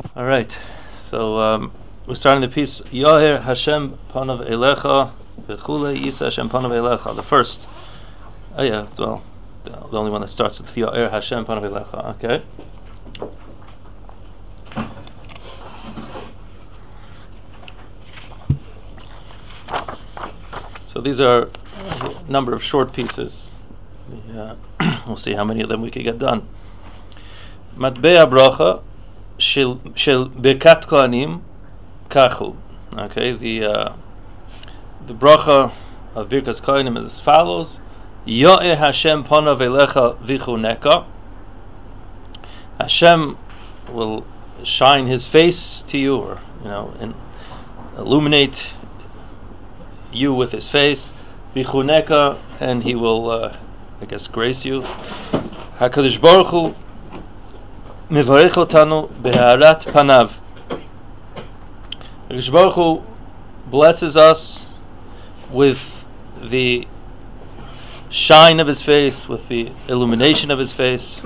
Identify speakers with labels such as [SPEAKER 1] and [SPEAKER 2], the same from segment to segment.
[SPEAKER 1] All right, so we're starting the piece. Yoher Hashem panav elecha v'chule Yisa Hashem panav elecha. The first. Oh yeah, well, the only one that starts with Yoher Hashem panav elecha. Okay. So these are a number of short pieces. We'll see how many of them we can get done. Matbea bracha shel birkat kohanim kachu. Okay, the bracha of birkas kohanim is as follows: Yo'eh Hashem panav elecha v'chuneka. Hashem will shine His face to you, or and illuminate you with His face, v'chuneka, and He will, grace you. Hakadosh Baruch Hu mivarech otanu beharat panav. Hakadosh Baruch Hu blesses us with the shine of His face, with the illumination of His face.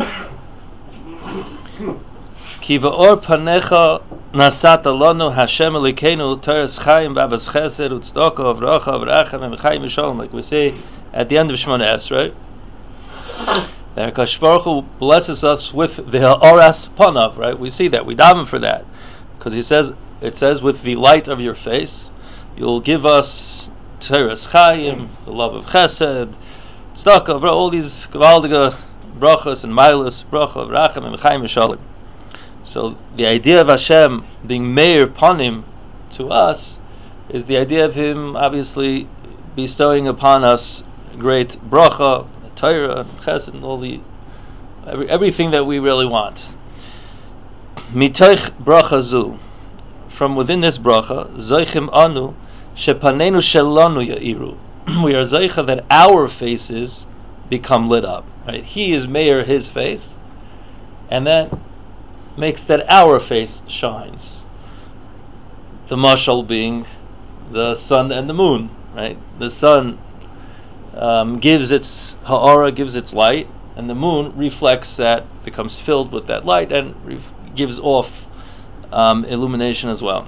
[SPEAKER 1] Ki va'or panecha nasat alonu Hashem Elokeinu teres chayim v'avas chesed u'tzedaka v'racha v'rachem v'chayim v'shalom, like we say at the end of Shemona Esrei. That Hakadosh Baruch Hu blesses us with the ha'oras panav, right? We see that, we daven for that, because it says with the light of your face, you'll give us teres chayim, the love of chesed, tzedaka, all these gewaldige brachas and milas, bracha v'rachem and v'chayim v'shalom. So the idea of Hashem being meir panim to us is the idea of Him obviously bestowing upon us great bracha, Torah, and chesed, and all everything that we really want. Mitoich bracha zu, from within this bracha, zoichim anu shepanenu shelanu ya'iru. We are zoicha that our faces become lit up. Right? He is meir His face, and that makes that our face shines. The mashal being the sun and the moon, right? The sun gives its ha'ara, gives its light, and the moon reflects that, becomes filled with that light, and gives off illumination as well.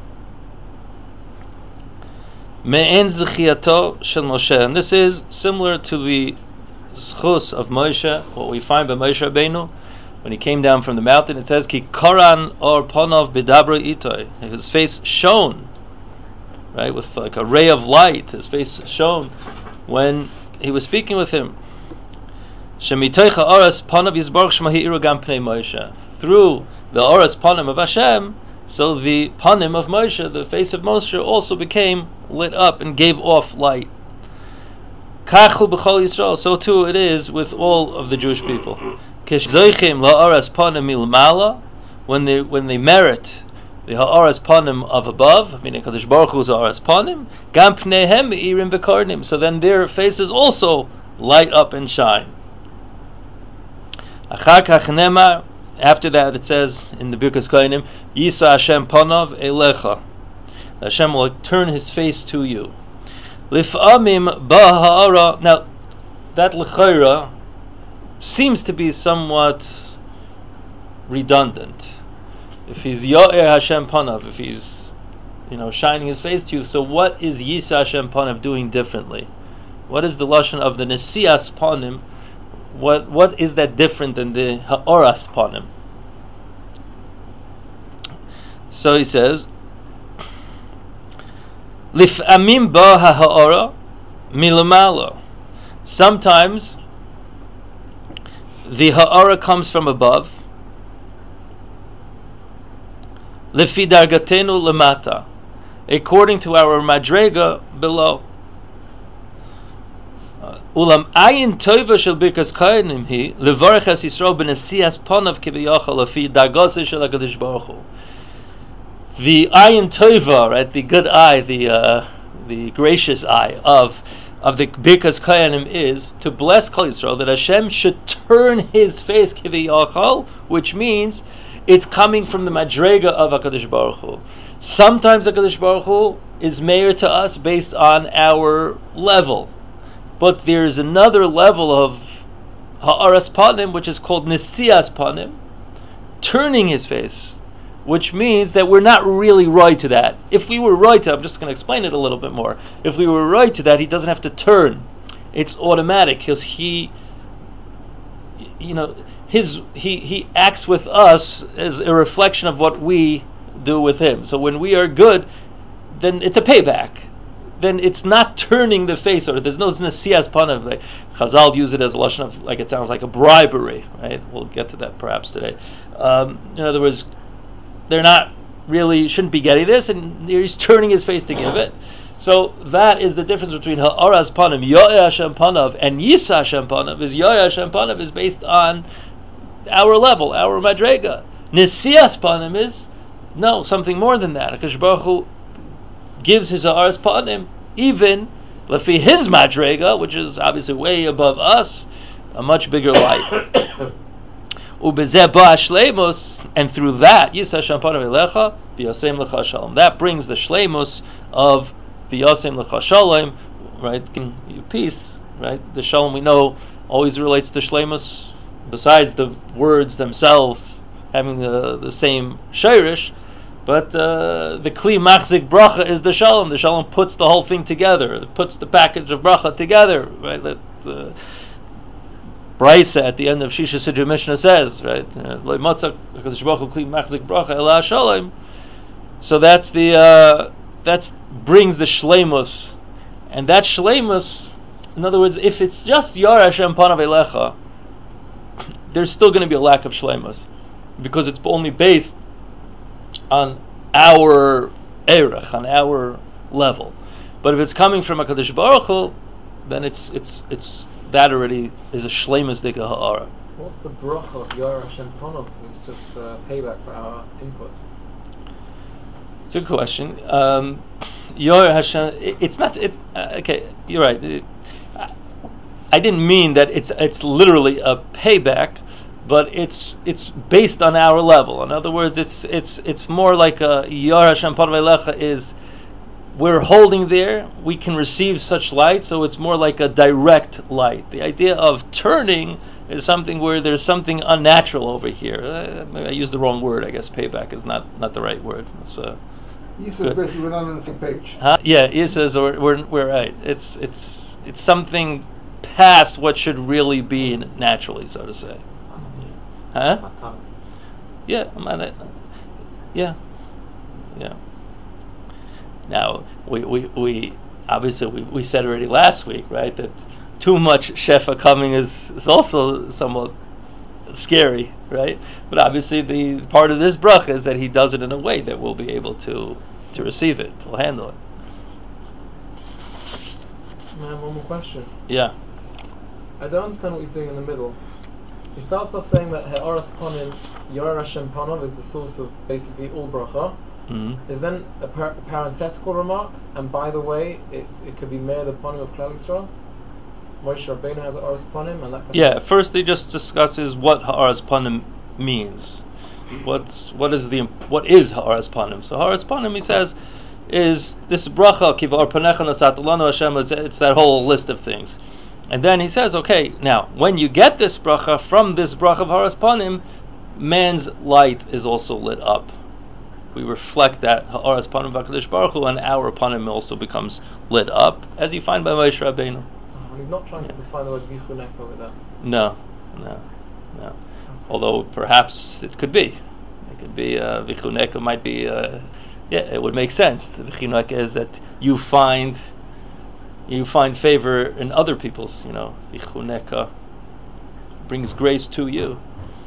[SPEAKER 1] Me'en zechiyato shel Moshe, and this is similar to the zchus of Moshe, what we find by Moshe Rabbeinu when he came down from the mountain. It says, Ki koran or panav b'dabra itoy. His face shone, right, with like a ray of light. His face shone when he was speaking with him. Shemitoich ha'oras panav yizbarach shema hi'iru gam pnei Moshe. Through the oras panim of Hashem, so the panim of Moshe, the face of Moshe, also became lit up and gave off light. Kachu b'chol Yisrael. So too it is with all of the Jewish people. When they merit the ha'aras panim of above, meaning Kadosh Baruch Hu's ha'aras panim, gam pneihem me'irim b'karnim. So then their faces also light up and shine. Achar kach nemar. After that, it says in the Birkas Kohanim, Yisa Hashem panav elecha. Hashem will turn His face to you. Lif'amim ba ha'ara. Now, that l'chayra seems to be somewhat redundant. If He's Yo'er Hashem panav, if He's shining His face to you, so what is Yisa Hashem panav doing differently? What is the lashon of the Nesias panim? What is that different than the ha'oras panim? So he says, Lif'amim ba ha'ara milamalo. Sometimes the ha'ara comes from above. Lefi dargatenu lemata, according to our madrega below. Ulam ayin tova shel birkas kohanim hi levarech es Yisrael b'nesias panav kiviyachol lefi dargose shel HaKadosh Baruch Hu. The ayin tova, right, the good eye, the gracious eye of the birkas kohanim is to bless Kol Yisrael, that Hashem should turn His face kiviyachol, which means it's coming from the madrega of HaKadosh Baruch Hu. Sometimes HaKadosh Baruch Hu is meir to us based on our level, but there's another level of ha'aras panim which is called nesias panim, turning His face, which means that we're not really right to that. If we were right to, I'm just going to explain it a little bit more. If we were right to that, he doesn't have to turn. It's automatic because he acts with us as a reflection of what we do with him. So when we are good, then it's a payback. Then it's not turning the face, or there's no nesiyas panav. Like Chazal use it as a lashon of, like, it sounds like a bribery, right? We'll get to that perhaps today. In other words, they're not really, shouldn't be getting this, and he's turning his face to give it. So that is the difference between ha'aras panim, yo'eh Hashem panav, and yisa Hashem panav. Is yo'eh Hashem panav is based on our level, our madrega. Nesiyas panim is something more than that. HaKadosh Baruch Hu gives his ha'aras panim even lefi his madrega, which is obviously way above us, a much bigger light. Ubezeh ba shleimus, and through that yisa Hashem panav elecha v'yasem lecha shalom. That brings the shleimus of v'yasem lecha shalom, right? Peace, right? The shalom we know always relates to shleimus, besides the words themselves having the same shirish. But the kli machzik bracha is the shalom. The shalom puts the whole thing together. It puts the package of bracha together, right? Brisa at the end of Shisha Sidra Mishnah says, right? So that's brings the shleimus, and that shleimus, in other words, if it's just Yar Hashem Panav Elecha, there's still going to be a lack of shleimus, because it's only based on our erech, on our level. But if it's coming from HaKadosh Baruch Hu, then it's that already is a shleimus dika ha'ara.
[SPEAKER 2] What's the bracha of Yar Hashem Panav? It's just payback for our input.
[SPEAKER 1] It's a good question. Yar Hashem, it's not. Okay, you're right. I didn't mean that it's literally a payback, but it's based on our level. In other words, it's more like a Yar Hashem Panav Elecha is, we're holding there, we can receive such light, so it's more like a direct light. The idea of turning is something where there's something unnatural over here. Maybe I used the wrong word. I guess payback is not the right word. It's
[SPEAKER 3] basically we're not on the same page.
[SPEAKER 1] Yeah, he says we're right. It's something past what should really be naturally, so to say. Huh? Yeah, yeah. Now we obviously we said already last week, right, that too much shefa coming is also somewhat scary, right? But obviously the part of this bracha is that he does it in a way that we'll be able to receive it, to handle it.
[SPEAKER 2] I have one more question.
[SPEAKER 1] Yeah.
[SPEAKER 2] I don't understand what he's doing in the middle. He starts off saying that Ha'aras Panim, Yor Hashem Panav is the source of basically all bracha.
[SPEAKER 1] Mm-hmm.
[SPEAKER 2] Is then a parenthetical remark, and by the way, it could be Meir the Panim of Klal Yisrael. Moshe Rabbeinu has Ha'aras Panim, and that.
[SPEAKER 1] First he just discusses what Ha'aras Panim means. What is Ha'aras Panim? So Ha'aras Panim, he says, is this bracha Kivar Panecha Nasat Lanu Hashem. It's that whole list of things. And then he says, okay, now when you get this bracha from this bracha of Ha'aras Panim, man's light is also lit up. We reflect that Ha'aras Panim v'HaKadosh Baruch Hu, and our Panim also becomes lit up, as you find by Moshe Rabbeinu.
[SPEAKER 2] He's not trying to define the word Vichuneka with that.
[SPEAKER 1] No. Although perhaps it could be. It could be Vichuneka might be. It would make sense. The Vichuneka is that you find favor in other people's. Vichuneka brings grace to you.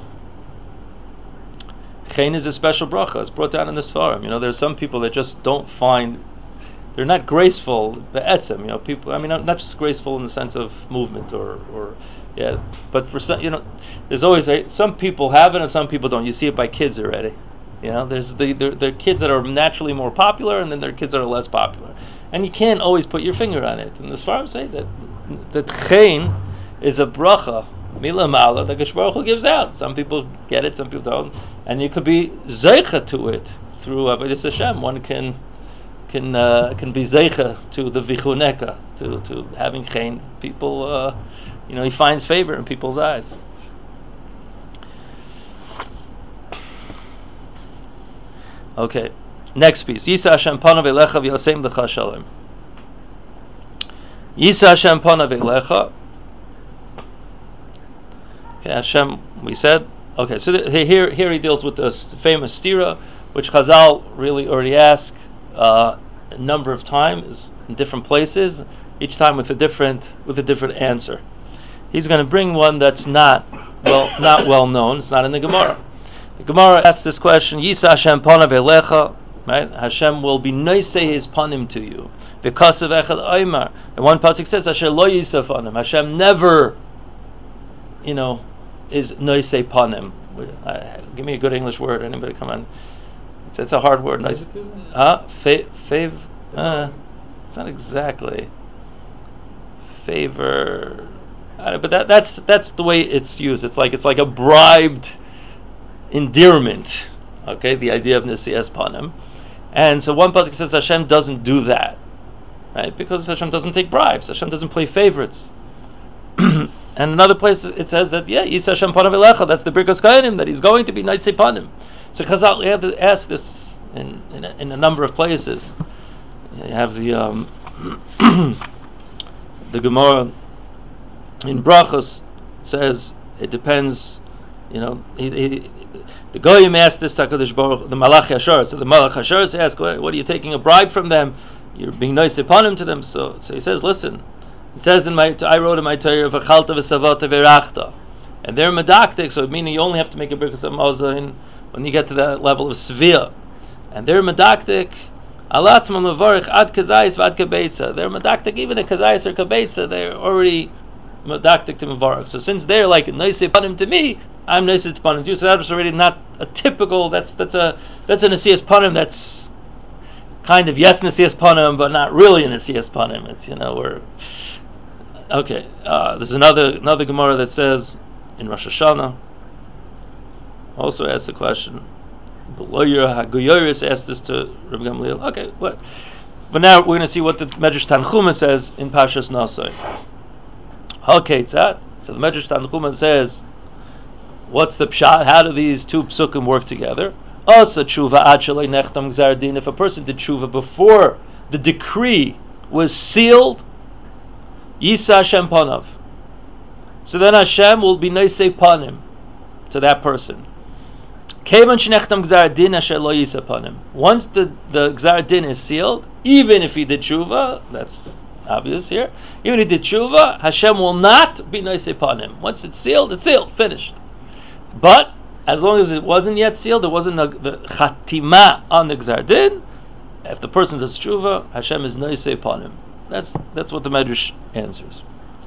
[SPEAKER 1] Chen is a special bracha. It's brought down in the Sfarim. There's some people that just don't find, they're not graceful. Be'etzem, people. I mean, not just graceful in the sense of movement but for some, there's always some people have it and some people don't. You see it by kids already. There's the kids that are naturally more popular, and then there are kids that are less popular, and you can't always put your finger on it. And the Sfarim say that chen is a bracha. Mila Mala, the HaKadosh Baruch Hu gives out. Some people get it, some people don't, and you could be zeicha to it through Avodas Hashem. One can be zeicha to the vichuneka, to having chen. People, he finds favor in people's eyes. Okay, next piece. Yisa Hashem panav elecha v'yosem lecha shalom. Yisa Hashem panav elecha. Okay, Hashem, we said. Okay, so here he deals with the famous stira, which Chazal really already asked a number of times in different places, each time with a different answer. He's going to bring one that's not well known. It's not in the Gemara. The Gemara asks this question: Yisa Hashem panav elecha, right? Hashem will be noisei his panim to you. Because of echad oimar, and one pasuk says Hashem lo yisa panim. Hashem never, is noisei panim. Give me a good English word. Anybody come on? It's a hard word. Nice. It's not exactly favor, but that's the way it's used. It's like a bribed endearment. Okay, the idea of nesias panim, and so one pasuk says Hashem doesn't do that, right? Because Hashem doesn't take bribes. Hashem doesn't play favorites. And another place it says that Yisa Hashem panav elecha. That's the Birkas Kohanim, that he's going to be noisei panim. So Chazal, you have to ask this in a number of places. You have the the Gemara in Brachos says it depends. The Goyim asked this Hakadosh Baruch, the Malach Yashar. So the Malach Yashar asks, "What are you taking a bribe from them? You're being noisei panim to them." So he says, "Listen." It says I wrote in my Torah, "V'chalta v'savata v'rachta," and they're medaktik, so meaning you only have to make a birkas hamazon when you get to that level of svia, and they're medaktik. Alatzman levarich ad kazayis v'ad kabeitza. They're medaktik even a kazayis or kabeitza. They're already medaktik to mevarich. So since they're like noisei panim to me, I'm noisei panim to you. So that's already not a typical. That's a nesias panim. That's kind of yes nesias panim, but not really a nesias panim. It's we're. Okay, there's another Gemara that says in Rosh Hashanah. Also asks the question. Goyoris asked this to Rabbi Gamliel. Okay, what? But now we're going to see what the Medrash Tanchuma says in Parshas Nosai. Okay, so the Medrash Tanchuma says, what's the pshat? How do these two psukim work together? Also, tshuva ad shalei nechtam gzar din. If a person did tshuva before the decree was sealed, Yisa Hashem panav. So then Hashem will be noisei panim to that person. Kevan shenechtam gzar din asher lo yisa panim. Once the gzar din is sealed, even if he did tshuva, that's obvious here. Even if he did tshuva, Hashem will not be noisei panim. Once it's sealed, finished. But as long as it wasn't yet sealed, there wasn't the chatima on the gzar din. If the person does tshuva, Hashem is noisei panim. That's what the Medrash answers.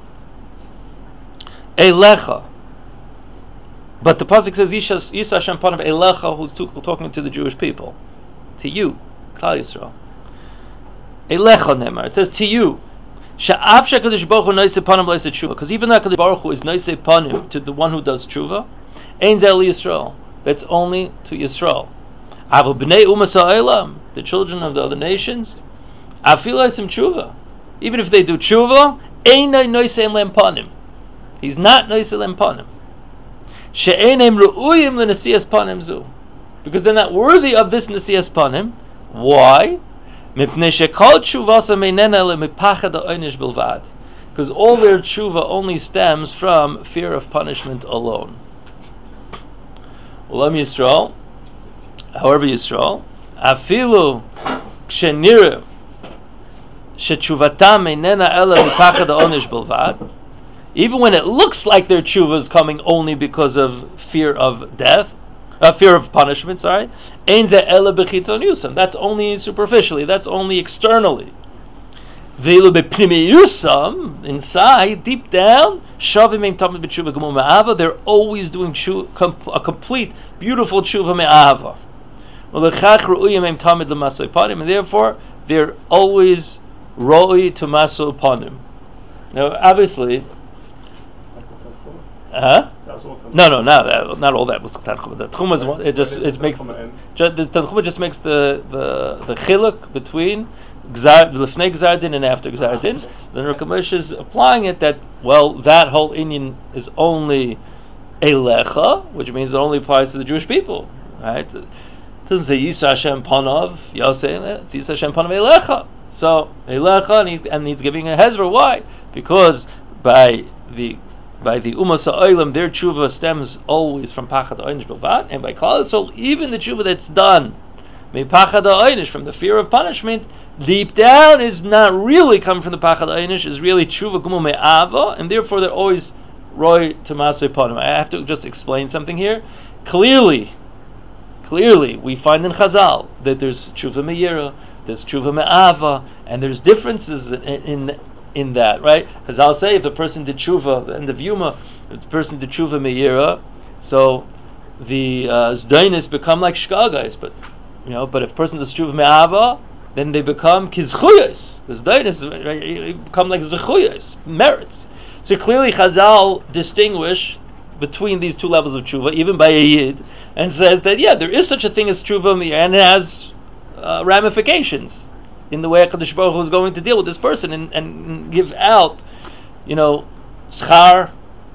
[SPEAKER 1] Eilecha. But the pasuk says Yisa Hashem panav Eilecha, who's talking to the Jewish people, to you, Klal Yisrael. Eilecha nemar. It says to you. Sha'af she'Kadosh Baruch Hu noisei panim lo yisei tshuva. Because even though Kadosh Baruch Hu is noisei panim to the one who does tshuva, ein zeh Yisrael. That's only to Yisrael. Aval bnei umas ha'olam, the children of the other nations, afilu esim tshuva. Even if they do tshuva, einay noisei lem panim. He's not noisei lem panim. She'einem ru'uyim lenesias panim zu. Because they're not worthy of this nesias panim. Why? Mipnei shekol tshuvasa meinena lemipachad ha'onish bilvad. Because all their tshuva only stems from fear of punishment alone. Ulam Yisrael, however Yisrael, afilu kshenirem shetshuvatam meinena ela mipachad ha'onish bilvad. Even when it looks like their tshuva is coming only because of fear of death, fear of punishment, sorry. Ein ze ela b'chitzon yusam. That's only superficially. That's only externally. Veilu b'pnimi yusam, inside, deep down, shavim ein tamid b'tshuva gemu me'ava. They're always doing a complete, beautiful tshuva me'ava. V'lechach ru'uyim ein tamid l'masoi panim, and therefore they're always ro'i to maso panim. Now, obviously. Not all that was Tanchuma. The Tanchuma the Tanchuma just makes the chiluk between lefnei gzar din and after gzar din. Then Rav Moshe is applying it that that whole inyan is only elecha, which means it only applies to the Jewish people, right? To Doesn't say Yisa Hashem Panov. Yosef, it's Yisa Hashem Panov Elecha. So Elecha, and he's giving a hezber. Why? Because by the Umas Ha'olam, their tshuva stems always from Pachad Ha'onish Bilvad, and by Klal Yisrael, even the tshuva that's done Pachad Ha'onish, from the fear of punishment, deep down is not really coming from the Pachad Ha'onish, is really tshuva gumu me'ava, and therefore they're always roy to masei panim. I have to just explain something here. Clearly, we find in Chazal that there's tshuva me'yira, there's tshuva me'ava, and there's differences in that, right? Chazal say if the person did tshuva, the end of Yuma, if the person did tshuva me'yira, so the zdainis become like shkagais, but if a person does tshuva me'ava, then they become kizchuyas. The zdainis become like zechuyas, merits. So clearly Chazal distinguish between these two levels of tshuva, even by a yid, and says that there is such a thing as tshuva, and it has ramifications in the way HaKadosh Baruch Hu is going to deal with this person and give out, schar.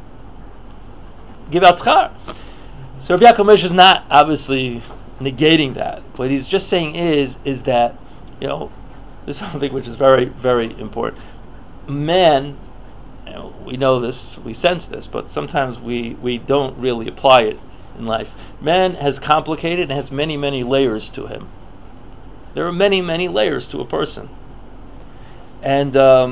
[SPEAKER 1] Give out schar. So Rabbi Yaakov Moshe is not obviously negating that. What he's just saying is that, this is something which is very, very important. Man, we know this, we sense this, but sometimes we don't really apply it in life. Man has complicated and has many, many layers to him. There are many, many layers to a person. And,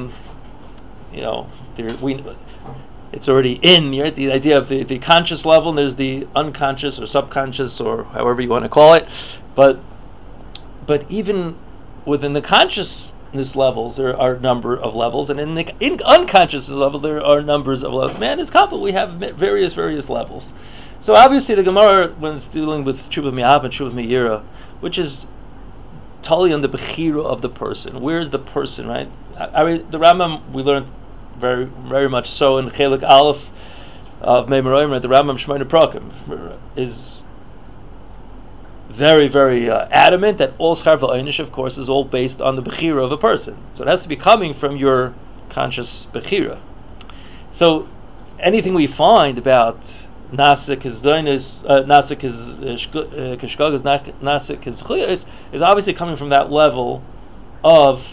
[SPEAKER 1] it's already in here, the idea of the conscious level, and there's the unconscious or subconscious or however you want to call it. But even within the consciousness levels, there are a number of levels, and in the unconscious level, there are numbers of levels. Man is complex. We have various levels. So obviously the Gemara, when it's dealing with tshuva me'av and tshuva me'yira, which is totally on the bechira of the person. Where is the person, right? The Rambam, we learned very, very much so in Chelik Aleph of Meimeroim, the Rambam Shemona Prakim is very, very adamant that all schar v'einish, of course, is all based on the bechira of a person. So it has to be coming from your conscious bechira. So anything we find about Nasik is Zainis, Nasik is Kishkag, Nasik is Chuyas, is obviously coming from that level of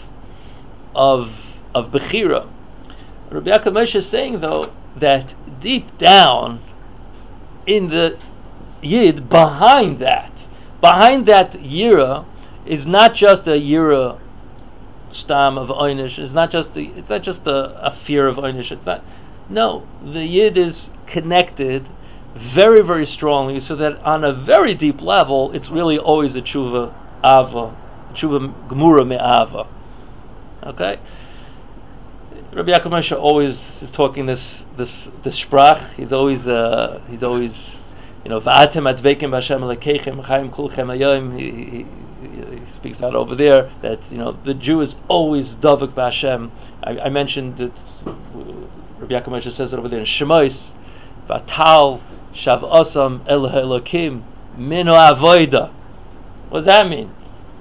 [SPEAKER 1] bechira. Rabbi Yaakov Moshe is saying, though, that deep down in the yid, behind that yira, is not just a yira stam of einish. It's not just a fear of einish. It's not. No, the yid is connected very, very strongly, so that on a very deep level, it's really always a tshuva ava, tshuva gemura me'ava. Okay. Rabbi Yaakov Moshe always is talking this sprach. He's always v'atem advekim b'Hashem alekeichem chayim kulchem hayom. He speaks about over there that the Jew is always davuk b'Hashem. I mentioned that Rabbi Yaakov Moshe says it over there in Shemos, v'atal shav'asam el Elokim minu avoida. What does that mean?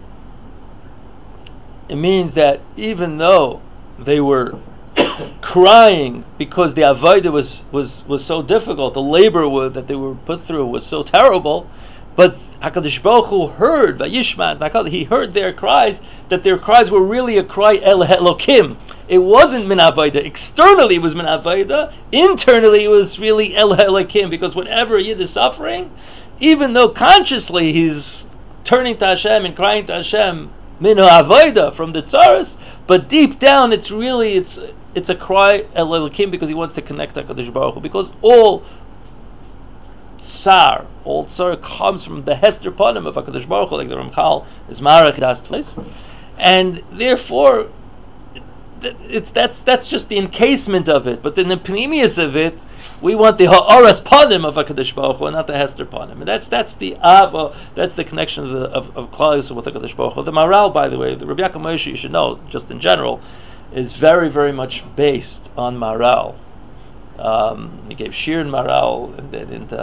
[SPEAKER 1] It means that even though they were crying because the avodah was so difficult, the labor that they were put through was so terrible, but HaKadosh Baruch Hu heard, Vayishma, he heard their cries, that their cries were really a cry El Elokim. It wasn't min avodah. Externally it was min avodah. Internally it was really El Elokim, because whenever a Yid is suffering, even though consciously he's turning to Hashem and crying to Hashem, minu avodah, from the tzaras, but deep down it's a cry El Elokim, because he wants to connect to HaKadosh Baruch Hu, because all tsar comes from the Hester Panim of HaKadosh Baruch Hu, like the Ramchal is Marach das place, and therefore that's just the encasement of it. But in the pnimius of it, we want the Ha'aras Panim of HaKadosh Baruch Hu, and not the Hester Panim. And that's the Ava, that's the connection of Klal Yisrael with HaKadosh Baruch Hu. The Maral, by the way, the Rabbi Yaakov Moshe, you should know, just in general, is very, very much based on Maral. He gave Shir and Maral, and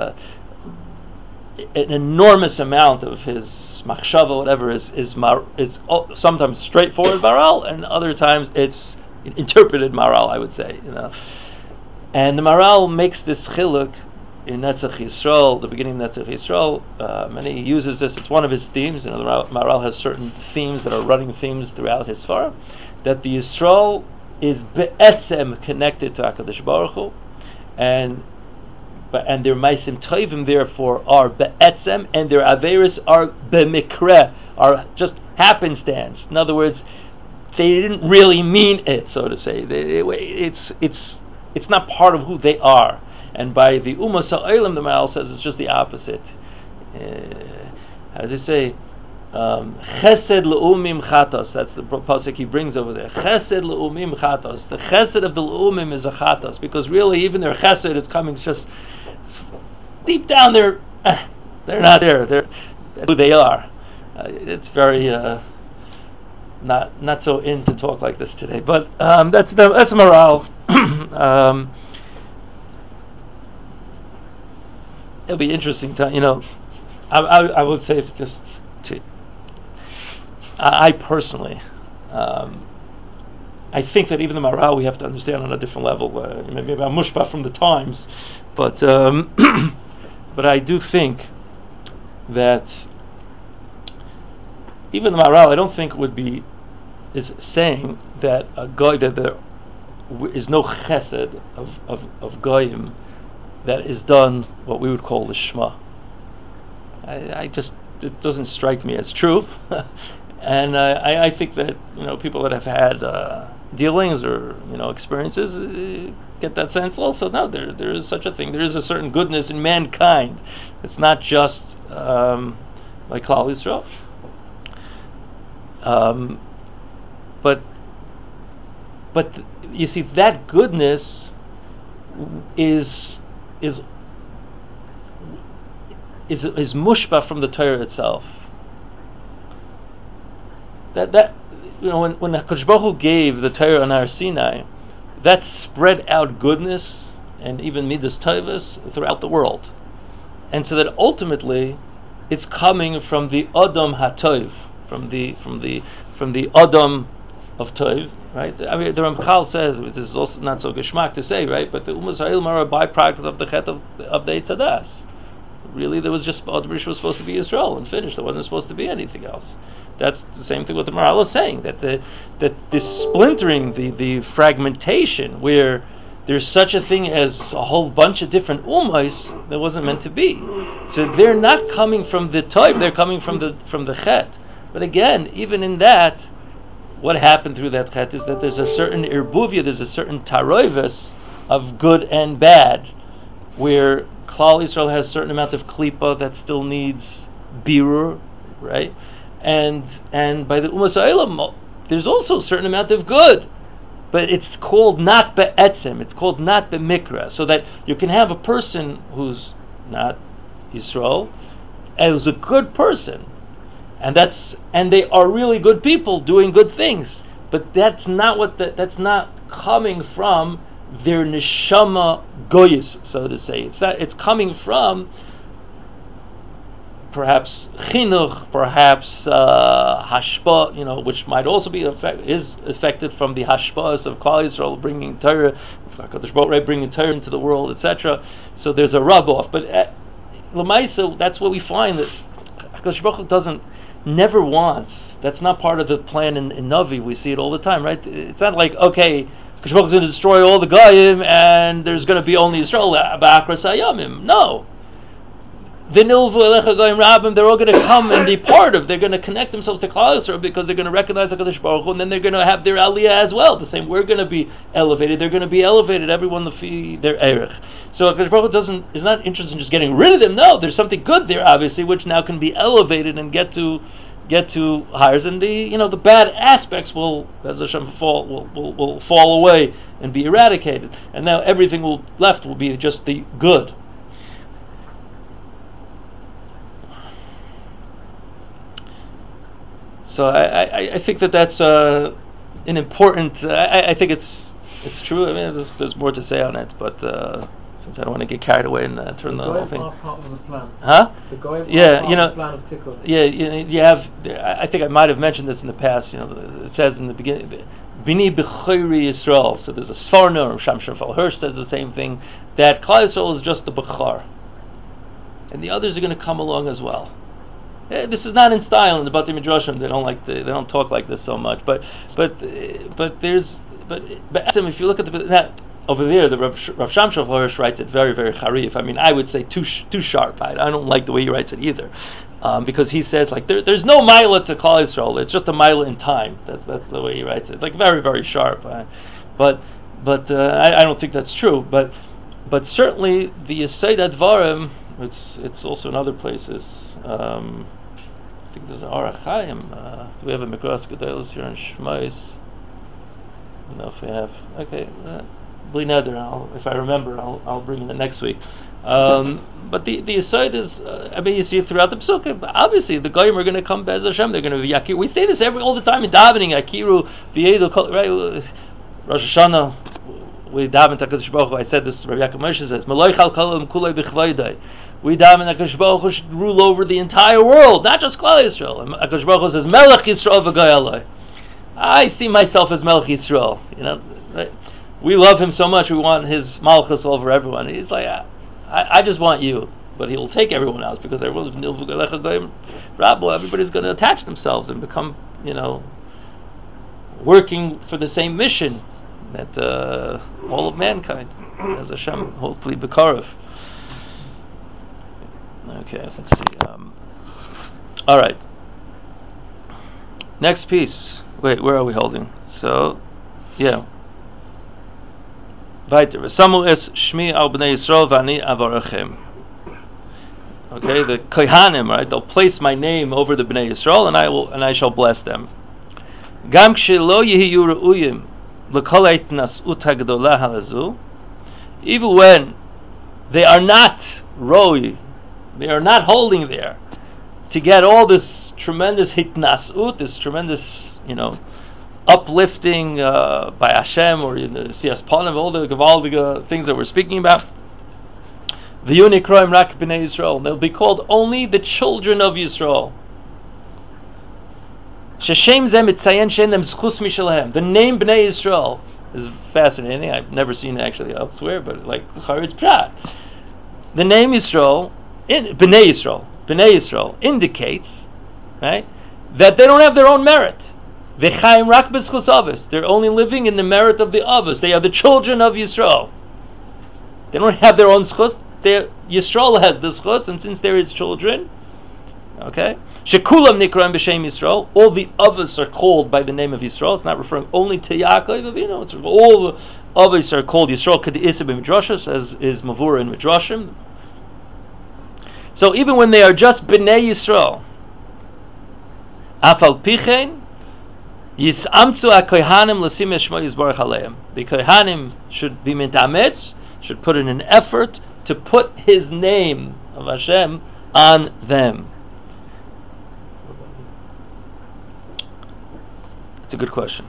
[SPEAKER 1] an enormous amount of his machshava, whatever, is sometimes straightforward Maral, and other times it's interpreted Maral, I would say. And the Maral makes this chiluk in Netzach Yisrael, the beginning of Netzach Yisrael, and he uses this. It's one of his themes. The Maharal has certain themes that are running themes throughout his Sfara, that the Yisrael is be'etzem connected to HaKadosh Baruch Hu, and their Maisim Tovim therefore are be'etzem, and their Averis are be'mikre, are just happenstance. In other words, they didn't really mean it, so to say. It's not part of who they are. And by the Umas Ha'olam, the Maharal says it's just the opposite. How does he say? Chesed le'umim chatos. That's the pasuk he brings over there. Chesed le'umim chatos. The chesed of the le'umim is a chatos, because really even their chesed is coming just deep down. They're not there. They're who they are. It's very not so in to talk like this today. But that's Maharal. It'll be interesting to I would say just to. I personally, I think that even the Maharal we have to understand on a different level. Maybe I'm mushba from the times, but but I do think that even the Maharal, I don't think is saying that a guy that there is no chesed of goyim that is done what we would call the Shema. It doesn't strike me as true. And I think that people that have had dealings or experiences get that sense also. No, there is such a thing. There is a certain goodness in mankind. It's not just like Klal Yisrael. But you see, that goodness is mushba from the Torah itself. That when HaKadosh Baruch Hu gave the Torah on Har Sinai, that spread out goodness and even midas tovos throughout the world, and so that ultimately it's coming from the Adam HaTov, from the Adam of Tov, right? I mean, the Ramchal says, which is also not so geschmack to say, right? But the Umas Ha'olam are a byproduct of the Chet of the Eitz Hadas. Really, there was just Adam Rishon was supposed to be Israel and finished. There wasn't supposed to be anything else. That's the same thing what the Maharal is saying, that this splintering, the fragmentation, where there's such a thing as a whole bunch of different ummos that wasn't meant to be. So they're not coming from the Tov, they're coming from the Chet. But again, even in that, what happened through that Chet is that there's a certain irbuvia, there's a certain taroivus of good and bad, where Klal Yisrael has a certain amount of klipa that still needs birur, right? And by the Umas Ha'olam, there's also a certain amount of good, but it's called not be'etzem, it's called not be'mikra, so that you can have a person who's not Yisrael, and who's a good person, and they are really good people doing good things, but that's not coming from their neshama goyis, so to say. It's coming from perhaps chinuch, perhaps hashpa, which might also be affected from the hashpas of Klal Yisrael bringing Torah, bringing Torah into the world, etc. So there's a rub off. But l'maisa, that's what we find, that HaKadosh Baruch Hu never wants. That's not part of the plan in Navi. We see it all the time, right? It's not like, okay, HaKadosh Baruch Hu is going to destroy all the Goyim and there's going to be only Israel ba'akras hayamim. No. They're all going to come and be part of. They're going to connect themselves to Klal Yisrael because they're going to recognize HaKadosh Baruch Hu, and then they're going to have their aliyah as well. The same, we're going to be elevated. They're going to be elevated. Everyone their erech. So HaKadosh Baruch Hu is not interested in just getting rid of them. No, there's something good there, obviously, which now can be elevated and get to hires, and the bad aspects will, as Hashem will fall away and be eradicated, and now everything left will be just the good. So I think that's an important. I think it's true. I mean, there's more to say on it, but since I don't want to get carried away and turn the whole thing.
[SPEAKER 2] Are part of the plan.
[SPEAKER 1] Huh?
[SPEAKER 2] The Goyim
[SPEAKER 1] Yeah,
[SPEAKER 2] are part of the plan of Tikkun.
[SPEAKER 1] Yeah, you have. I think I might have mentioned this in the past. It says in the beginning, "Bini b'chori Yisrael." So there's a Sforno, or Sham Shafal Hirsch says the same thing. That Klal Yisrael is just the Bechar. and the others are going to come along as well. This is not in style in the Batei Midrashim. They don't talk like this so much. But if you look at over there, the Rav Shamshov Hirsch writes it very, very charif. I mean, I would say too sharp. I don't like the way he writes it either, because he says like there's no milah to Klal Yisrael. It's just a milah in time. That's the way he writes it. It's like very, very sharp. But I don't think that's true. But certainly the Yesod Advarim. It's also in other places. I think there's an Orach Chaim. Do we have a Mikras Gedolos here in Shmais? I don't know if we have. Okay. Bli Neder, if I remember, I'll bring it next week. But the aside is, you see it throughout the Psukim. Obviously, the Goyim are going to come Be'ez Hashem. They're going to be Yakir. We say this all the time in davening. Yakiru v'yedu, right? Rosh Hashanah, we daven Hakadosh Baruch Hu. I said this. Rabbi Yaakov Moshe says, "Maloi chal kolam kulei b'chvaydai." We daven Hakadosh Baruch Hu should rule over the entire world, not just Klal Yisrael. And Hakadosh Baruch Hu says, "Melech Yisrael v'goy aloi." I see myself as Melech Yisrael. We love him so much, we want his malchus over everyone. He's like, I just want you. But he'll take everyone else, because everyone's everybody's going to attach themselves and become, working for the same mission that all of mankind, as Hashem, hopefully, B'Karev. Okay, let's see. All right. Next piece. Wait, where are we holding? So, yeah. Weiter. V'samu es shmi al b'nei Yisrael v'ani avarachem. Okay, the kohanim, right? They'll place my name over the b'nei Yisrael, and I shall bless them. Gam k'shelo yehiyu re'uyim l'kol ha'itnas'ut ha'gedolah halazu. Even when they are not roi, they are not holding there to get all this tremendous hitnas'ut, this tremendous, uplifting by Hashem, or in the Siyas Panim, all the Gavaldiga things that we're speaking about. V'yunikroim rak b'nei Yisrael. They'll be called only the children of Yisrael. Sheshem zem itzayen shein them schus mishalehem. The name b'nei Yisrael is fascinating. I've never seen it actually elsewhere, but like Charitz Prat. The name Yisrael, b'nei Yisrael indicates, right, that they don't have their own merit. They're only living in the merit of the Avos. They are the children of Yisrael. They don't have their own schus. Yisrael has the schus, and since they're his children, okay. Shekulam nikraim b'shem Yisrael. All the Avos are called by the name of Yisrael. It's not referring only to Yaakov Avinu. It's all the Avos are called Yisrael. K'de'isa b'midrashos, as is Mavura in Midrashim. So even when they are just b'nei Yisrael, afal pichein. Yis'amtzu ha-kohanim l'sim yishmo yizbarach aleim. The kohanim should be mintametz, should put in an effort to put his name of Hashem on them. It's a good question.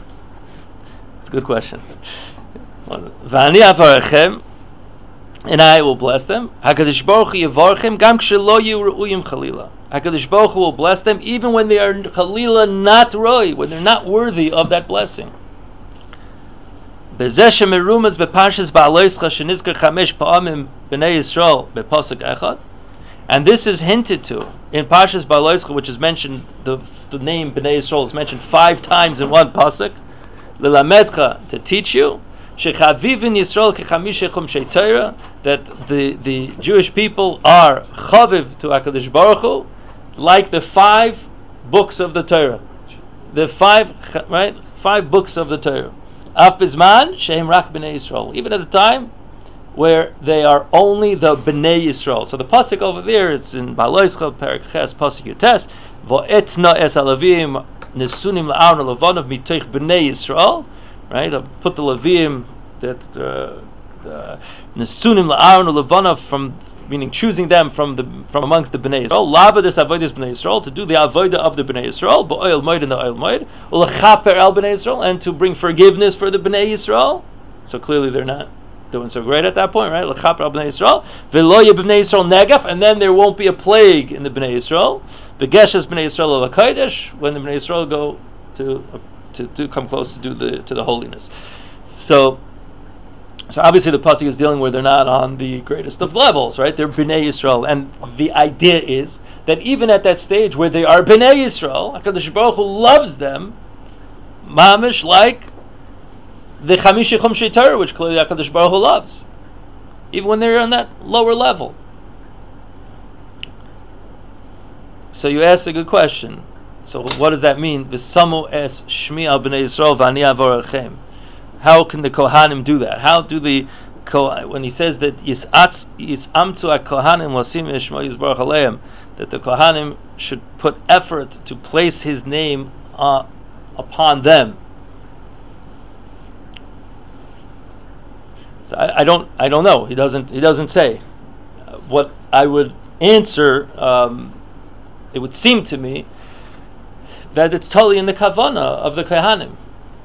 [SPEAKER 1] V'ani avarachem, and I will bless them. HaKadosh Baruch Hu yivarchem gam k'shelo yihu re'uyim chalila. HaKadosh Baruch Hu will bless them even when they are chalila not roi, when they're not worthy of that blessing. Bezeh shemerumas beparshas ba'aloischa shenizkar chamesh pa'amim b'nei Yisrael bepasuk echad. And this is hinted to in Parshas Ba'aloischa, which is mentioned, the name B'nai Yisrael is mentioned 5 times in one pasuk. L'lamedcha, to teach you. Shechavivin Yisrael kechamish chumshei Torah, that the Jewish people are chaviv to HaKadosh Baruch Hu, like the 5 books of the Torah. The 5 books of the Torah. Af bizman shehem rak B'nai Yisrael. Even at the time where they are only the B'nai Yisrael. So the pasuk over there is in Ba'aloischa, Perek Ches, pasuk Yutes, Vo'etna es alavim nesunim la'aron levanav mitoich B'nai Yisrael. Right, I'll put the Levim that Nesunim la'aron levanav, from meaning choosing them from amongst the Bnei Yisrael. Lava this avodas Bnei Yisrael, to do the avodah of the Bnei Yisrael, ba'oil moed and the oil moed, u'lechaper el Bnei Yisrael, and to bring forgiveness for the Bnei Yisrael. So clearly they're not doing so great at that point, right? Lechaper el Bnei Yisrael, ve'lo ye Bnei Yisrael negaf, and then there won't be a plague in the Bnei Yisrael. Begeshes Bnei Yisrael el hakodesh, when the Bnei Yisrael go to come close to the holiness. So So obviously the pasuk is dealing where they're not on the greatest of levels, right? They're Bnei Yisrael, and the idea is that even at that stage where they are Bnei Yisrael, HaKadosh Baruch Hu loves them, mamish like the Chamishi Chumshei Torah, which clearly HaKadosh Baruch Hu loves, even when they're on that lower level. So you asked a good question. So what does that mean? V'samu es shmi al bnei Yisrael v'ani avorachem. How can the Kohanim do that? How do the when he says that yis'amtu ha-Kohanim lasim Shmo Yisbarach Aleim, that the Kohanim should put effort to place His name upon them? So I don't know. He doesn't say. What I would answer, it would seem to me that it's totally in the kavana of the Kohanim.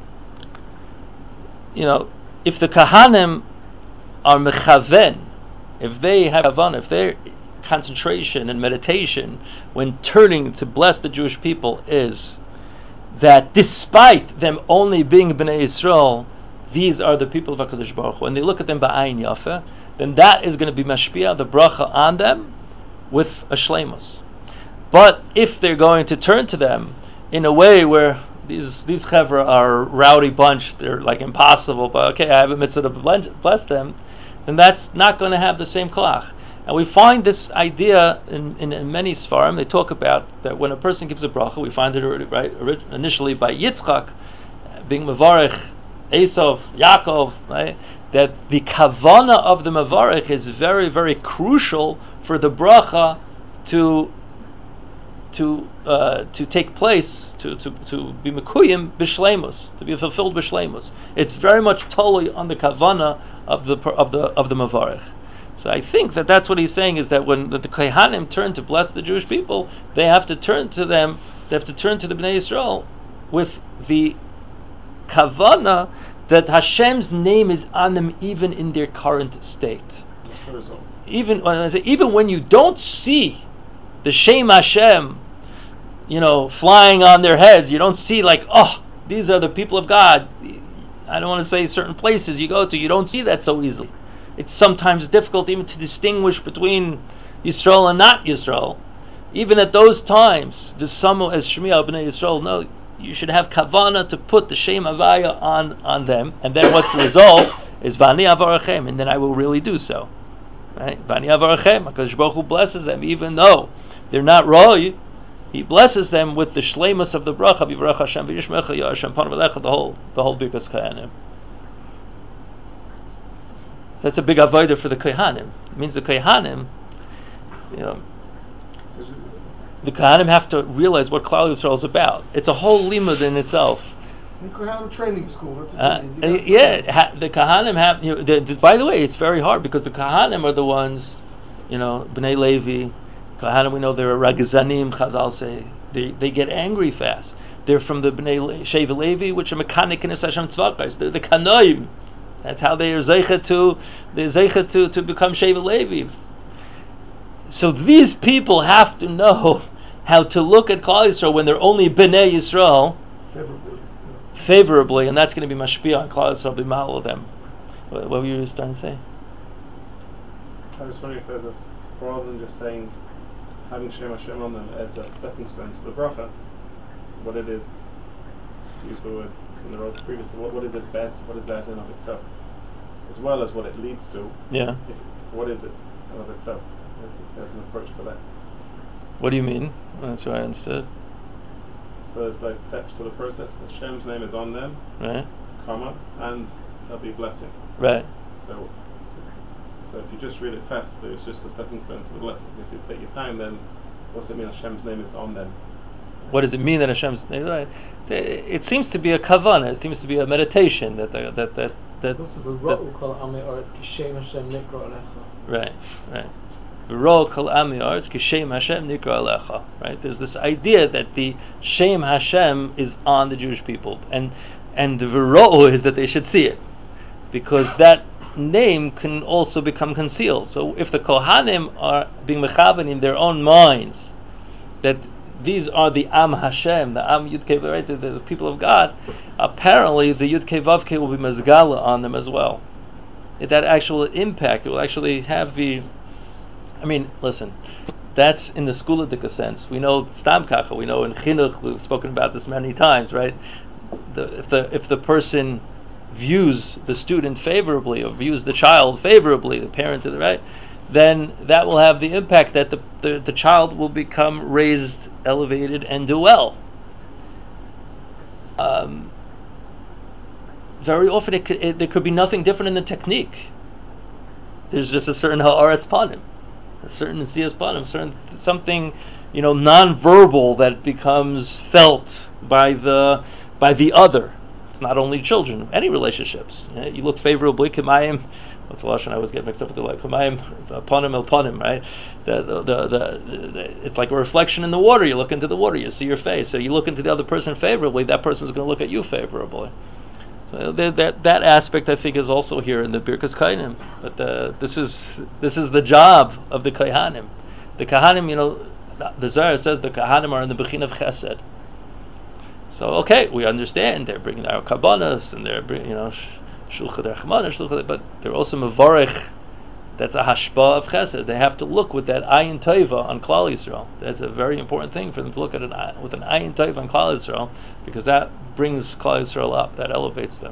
[SPEAKER 1] You know, if the Kohanim are mechaven, if they have kavana, if their concentration and meditation when turning to bless the Jewish people is that despite them only being Bnei Yisrael, these are the people of HaKadosh Baruch Hu, and they look at them ba'ayin yafa, then that is going to be mashpia, the bracha on them, with a shleimus. But if they're going to turn to them in a way where these chevra are a rowdy bunch, they're like impossible, but okay, I have a mitzvah to bless them, then that's not going to have the same koach. And we find this idea in many Sfarim. They talk about that when a person gives a bracha, we find it initially by Yitzchak being mevarech Esav, Yaakov, right? That the kavana of the mevarech is very, very crucial for the bracha to take place, to be mekuyim b'shleimus, to be fulfilled b'shleimus. It's very much totally on the kavana of the mevarech. So I think that's what he's saying, is that when the Kohanim turn to bless the Jewish people, they have to turn to them. They have to turn to the Bnei Yisrael with the kavana that Hashem's name is on them, even in their current state. Even when you don't see the Shem Hashem, flying on their heads, you don't see like, oh, these are the people of God. I don't want to say certain places you go to, you don't see that so easily. It's sometimes difficult even to distinguish between Yisrael and not Yisrael. Even at those times, V'samu es shmi al bnei Yisrael, no, you should have kavana to put the Shem Havaya on them, and then what's the result is Vani Avarachem, and then I will really do so. Right? Vani Avarachem, HaKadosh Baruch Hu blesses them, even though they're not roy. He blesses them with the shleimus of the bracha, Yivarach Hashem v'yishmecha ya Hashem panav elecha, the whole Birkas Kohanim. That's a big avodah for the Kohanim. It means the Kohanim, the Kohanim have to realize what Klal Yisrael is about. It's a whole limud in itself.
[SPEAKER 3] The Kohanim training school.
[SPEAKER 1] The Kohanim have. By the way, it's very hard because the Kohanim are the ones, Bnei Levi. Kohanim, we know they're Ragazanim. Chazal say they get angry fast. They're from the Bnei Sheva Levi, which are mekanik in Hashem Tzvakais. They're the Kanoim. That's how they are zeicha to become Sheva Levi. So these people have to know how to look at Klal Yisrael when they're only Bnei Yisrael favorably, and that's going to be mashpia on Klal Yisrael, b'mal of them. What were you starting to say?
[SPEAKER 4] I was wondering if there's this, rather than just saying having Shem Hashem on them as a stepping stone to the bracha, what it is, to use the word in the road previously, what is it best, what is that in of itself, as well as what it leads to.
[SPEAKER 1] Yeah.
[SPEAKER 4] What is it in of itself? There's an approach to that.
[SPEAKER 1] What do you mean? That's what I understood.
[SPEAKER 4] So there's like steps to the process. Hashem's name is on them,
[SPEAKER 1] right?
[SPEAKER 4] Comma, and there'll be blessing.
[SPEAKER 1] Right.
[SPEAKER 4] So if you just read it fast, it's just a stepping stone to the blessing. If you take your time, then what's it mean Hashem's name is on them?
[SPEAKER 1] What does it mean that Hashem's name? It seems to be a kavanah. It seems to be a meditation that. Right. Right. There's this idea that the Shem Hashem is on the Jewish people, and the v'ro'u is that they should see it, because that name can also become concealed. So if the Kohanim are being mechavan in their own minds that these are the Am Hashem, the Am Yudkei, right, the people of God, apparently the Yudkei Vavkei will be mezgala on them as well. that actual impact. It will actually have the. I mean, listen, that's in the schoolic sense. We know stam kacha. We know in chinuch. We've spoken about this many times, right? If the person views the student favorably or views the child favorably, the parent to the right, then that will have the impact that the child will become raised, elevated, and do well. Very often there could be nothing different in the technique. There's just a certain ha'aretz panim, a certain siyas panim, something, non-verbal that becomes felt by the other. It's not only children, any relationships. You look favorably, kamayim. What's the lashon? I always get mixed up with the like kamayim, panim el panim, right? It's like a reflection in the water. You look into the water, you see your face. So you look into the other person favorably, that person is going to look at you favorably. So that aspect, I think, is also here in the Birkas Kainim. But this is the job of the Kaihanim. The Kahanim, the Zohar says the Kahanim are in the Bechin of Chesed. So okay, we understand they're bringing our kabbanas and they're bringing, shulchat rachmana, but they're also mevarich. That's a hashpa of chesed. They have to look with that ayin tova on Klal Yisrael. That's a very important thing for them to look at with an ayin tova on Klal Yisrael, because that brings Klal Yisrael up. That elevates them.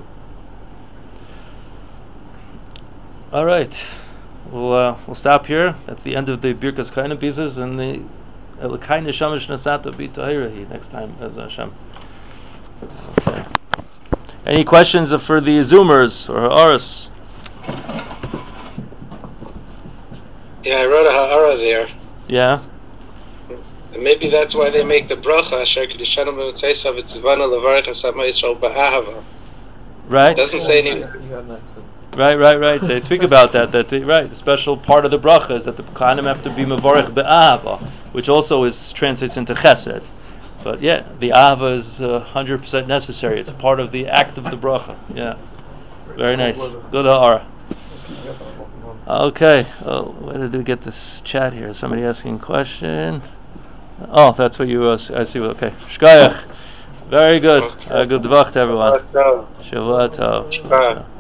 [SPEAKER 1] All right, we'll stop here. That's the end of the Birkas Kainim pieces and the Elokai Neshama Shnasata B'Tahirahi next time as Hashem. Okay. Any questions for the Zoomers or Ha'aras?
[SPEAKER 5] Yeah, I wrote a ha'ara there.
[SPEAKER 1] Yeah.
[SPEAKER 5] And maybe that's why they make the bracha.
[SPEAKER 1] Right.
[SPEAKER 5] Doesn't say any.
[SPEAKER 1] Right. They speak about that. The special part of the bracha is that the Kohanim have to be mevarich be'ahava, which also translates into chesed. But yeah, the ahava is 100% necessary. It's a part of the act of the bracha. Yeah. Very nice. Good ha'ara. Okay. Where did we get this chat here? Somebody asking a question. Oh, that's what you I see. Okay. Shkayach. Very good. Good vach to everyone. Shavua tov.